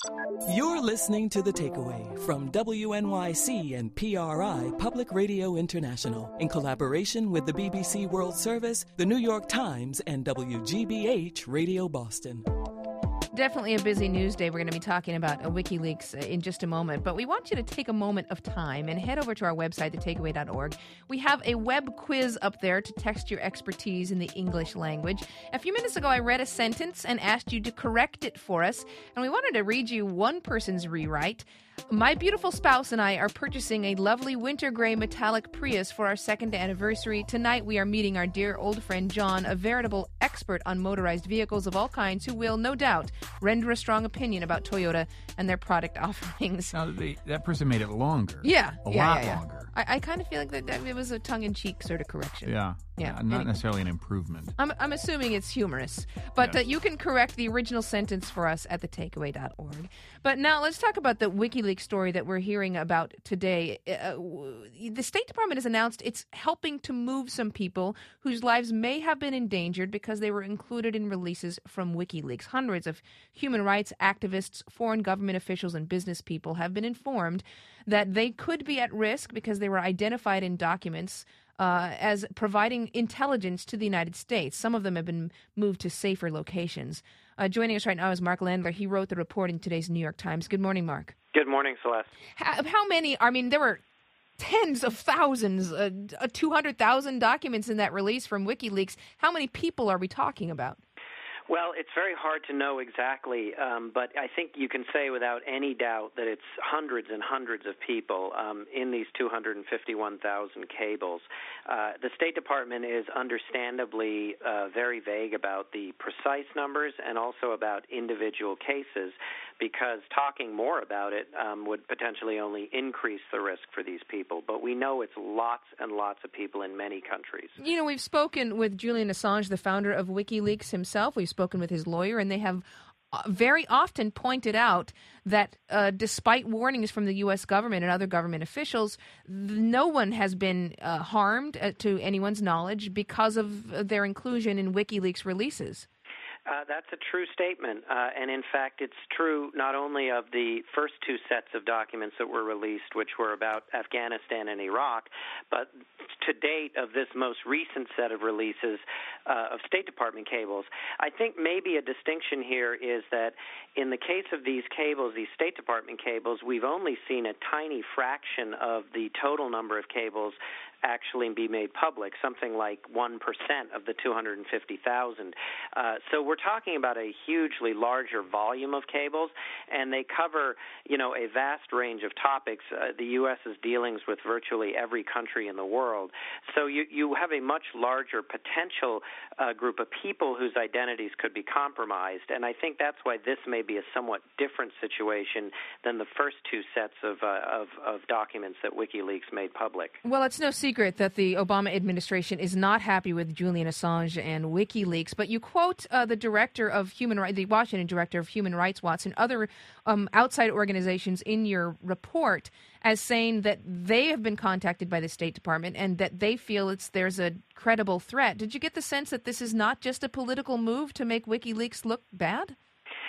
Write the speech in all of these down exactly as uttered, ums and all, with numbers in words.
You're listening to The Takeaway from W N Y C and P R I Public Radio International in collaboration with the B B C World Service, the New York Times, and W G B H Radio Boston. Definitely a busy news day. We're going to be talking about uh, WikiLeaks uh, in just a moment. But we want you to take a moment of time and head over to our website, the takeaway dot org. We have a web quiz up there to test your expertise in the English language. A few minutes ago, I read a sentence and asked you to correct it for us. And we wanted to read you one person's rewrite. My beautiful spouse and I are purchasing a lovely winter gray metallic Prius for our second anniversary. Tonight we are meeting our dear old friend John, a veritable expert on motorized vehicles of all kinds who will, no doubt, render a strong opinion about Toyota and their product offerings. Now, they, that person made it longer. Yeah. A yeah, lot yeah, yeah. longer. I, I kind of feel like that, that it was a tongue-in-cheek sort of correction. Yeah. Yeah, yeah not anyway. necessarily an improvement. I'm, I'm assuming it's humorous, but Yes. uh, you can correct the original sentence for us at the takeaway dot org. But now let's talk about the WikiLeaks story that we're hearing about today. Uh, w- the State Department has announced it's helping to move some people whose lives may have been endangered because they were included in releases from WikiLeaks. Hundreds of human rights activists, foreign government officials, and business people have been informed that they could be at risk because they were identified in documents Uh, as providing intelligence to the United States. Some of them have been moved to safer locations. Uh, joining us right now is Mark Landler. He wrote the report in today's New York Times. Good morning, Mark. Good morning, Celeste. How, how many, I mean, there were tens of thousands, uh, two hundred thousand documents in that release from WikiLeaks. How many people are we talking about? Well, it's very hard to know exactly, um, but I think you can say without any doubt that it's hundreds and hundreds of people um, in these two hundred fifty-one thousand cables. Uh, the State Department is understandably uh, very vague about the precise numbers and also about individual cases, because talking more about it um, would potentially only increase the risk for these people. But we know it's lots and lots of people in many countries. You know, we've spoken with Julian Assange, the founder of WikiLeaks himself. We've spoken with his lawyer, and they have very often pointed out that uh, despite warnings from the U S government and other government officials, no one has been uh, harmed uh, to anyone's knowledge because of their inclusion in WikiLeaks releases. Uh, that's a true statement, uh, and in fact, it's true not only of the first two sets of documents that were released, which were about Afghanistan and Iraq, but to date of this most recent set of releases uh, of State Department cables. I think maybe a distinction here is that in the case of these cables, these State Department cables, we've only seen a tiny fraction of the total number of cables actually be made public, something like one percent of the two hundred fifty thousand. Uh, so we're talking about a hugely larger volume of cables, and they cover, you know, a vast range of topics. Uh, the U S is dealings with virtually every country in the world. So you, you have a much larger potential uh, group of people whose identities could be compromised, and I think that's why this may be a somewhat different situation than the first two sets of, uh, of, of documents that WikiLeaks made public. Well, it's no secret that the Obama administration is not happy with Julian Assange and WikiLeaks, but you quote uh, the director of human rights, the Washington director of Human Rights Watch, and other um, outside organizations in your report as saying that they have been contacted by the State Department and that they feel it's there's a credible threat. Did you get the sense that this is not just a political move to make WikiLeaks look bad?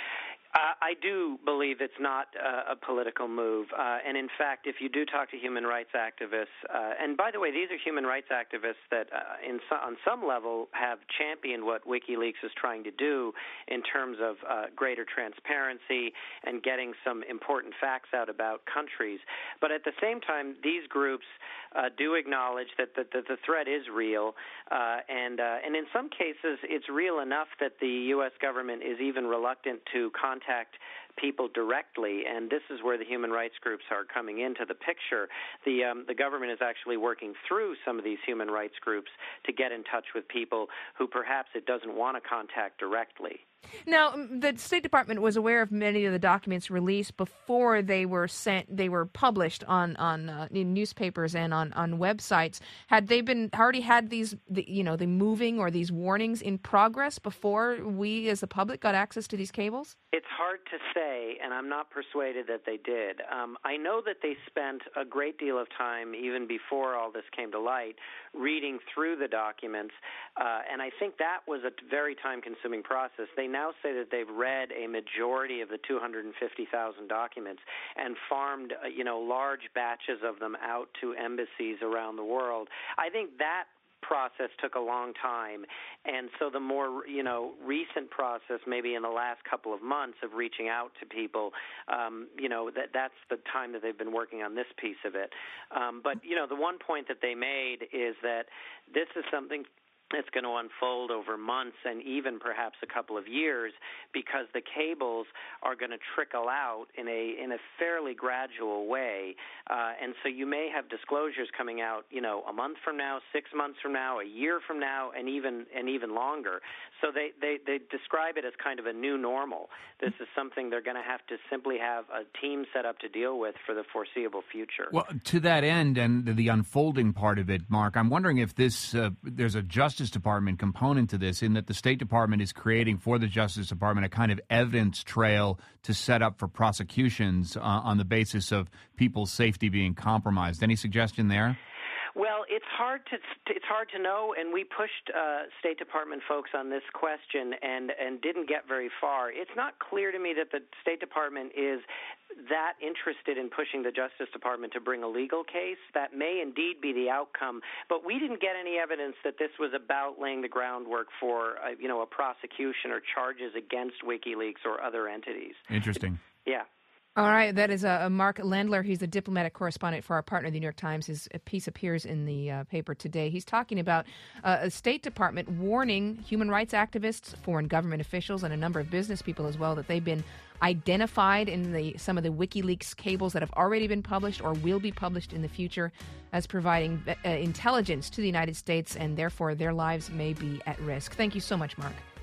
Uh, I do believe it's not uh, a political move. Uh, and in fact, if you do talk to human rights activists, uh, and by the way, these are human rights activists that uh, in so, on some level have championed what WikiLeaks is trying to do in terms of uh, greater transparency and getting some important facts out about countries. But at the same time, these groups uh, do acknowledge that the, that the threat is real. Uh, and, uh, and in some cases, it's real enough that the U S government is even reluctant to contact contact people directly, and this is where the human rights groups are coming into the picture. The um, the government is actually working through some of these human rights groups to get in touch with people who perhaps it doesn't want to contact directly. Now, the State Department was aware of many of the documents released before they were sent. They were published on on uh, in newspapers and on, on websites. Had they been already had these, the, you know, the moving or these warnings in progress before we, as the public, got access to these cables? It's hard to say, and I'm not persuaded that they did. Um, I know that they spent a great deal of time, even before all this came to light, reading through the documents, uh, and I think that was a very time-consuming process. They now say that they've read a majority of the two hundred fifty thousand documents and farmed, uh, you know, large batches of them out to embassies around the world. I think that process took a long time, and so the more, you know, recent process, maybe in the last couple of months of reaching out to people, um, you know, that that's the time that they've been working on this piece of it. Um, but, you know, the one point that they made is that this is something it's going to unfold over months and even perhaps a couple of years, because the cables are going to trickle out in a in a fairly gradual way, uh, and so you may have disclosures coming out, you know, a month from now, six months from now, a year from now, and even and even longer. So they, they, they describe it as kind of a new normal. This is something they're going to have to simply have a team set up to deal with for the foreseeable future. Well, to that end and the unfolding part of it, Mark, I'm wondering if this uh, there's a Justice Department component to this, in that the State Department is creating for the Justice Department a kind of evidence trail to set up for prosecutions uh, on the basis of people's safety being compromised. Any suggestion there? Well, it's hard to it's hard to know, and we pushed uh, State Department folks on this question and, and didn't get very far. It's not clear to me that the State Department is that interested in pushing the Justice Department to bring a legal case. That may indeed be the outcome, but we didn't get any evidence that this was about laying the groundwork for uh, you know, a prosecution or charges against WikiLeaks or other entities. Interesting. Yeah. All right, that is uh, Mark Landler. He's the diplomatic correspondent for our partner, the New York Times. His piece appears in the uh, paper today. He's talking about uh, a State Department warning human rights activists, foreign government officials, and a number of business people as well that they've been identified in the some of the WikiLeaks cables that have already been published or will be published in the future as providing uh, intelligence to the United States, and therefore their lives may be at risk. Thank you so much, Mark.